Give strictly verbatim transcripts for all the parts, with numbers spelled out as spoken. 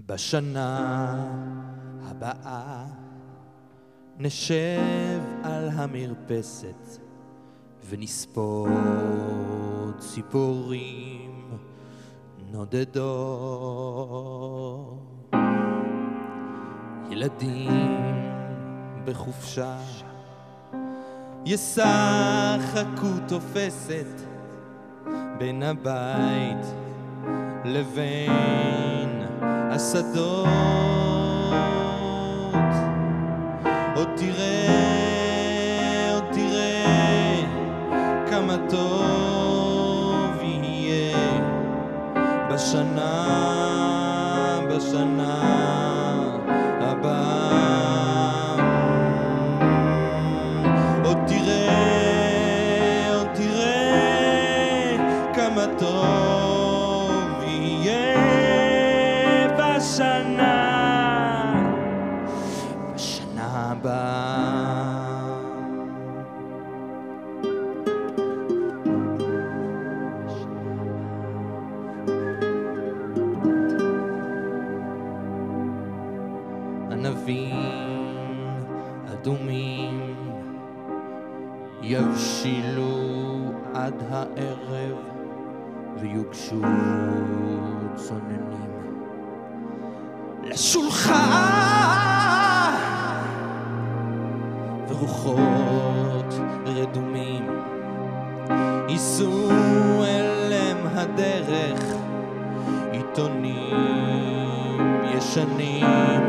בשנה הבאה נשב על המרפסת ונספור ציפורים נודדות. ילדים בחופשה ישחקו תופסת בין הבית לבין השדות. עוד תראה, עוד תראה כמה טוב יהיה בשנה, בשנה הבאה. עוד תראה, עוד תראה כמה טוב יהיה בשנה, בשנה הבאה. ענבים אדומים יבשילו עד הערב ויוגשו צוננים לשולחן, ורוחות רדומים ייסעו אליהם הדרך, עיתונים ישנים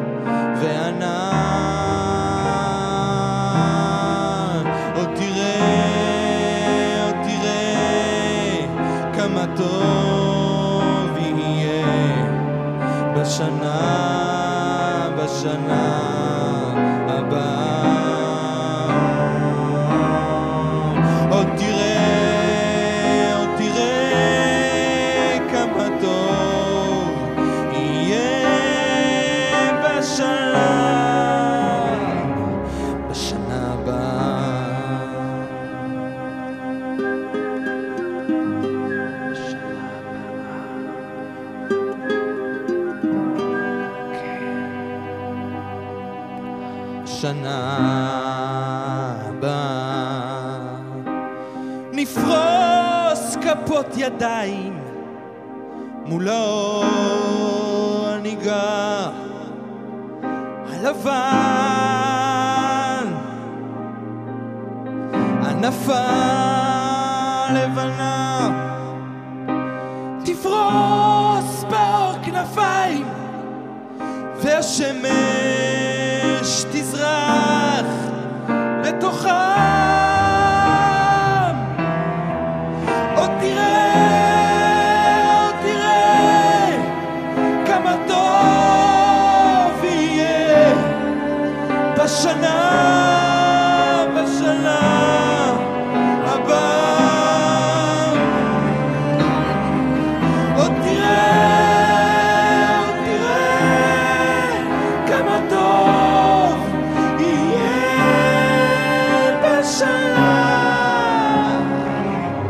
וענן. עוד תראה, עוד תראה כמה טוב יהיה בשנה, בשנה הבאה. עוד תראה, עוד תראה כמה טוב יהיה בשנה, בשנה הבאה. שנה הבאה נפרוס כפות ידיים מול האור הניגר הלבן, ענפה לבנה תפרוס באור כנפיים, והשמש תזרח לתוכם. עוד תראה, עוד תראה כמה טוב יהיה בשנה, בשנה הבאה. עוד תראה, עוד תראה כמה טוב יהיה בשנה,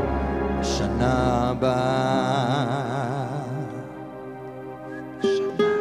בשנה הבאה.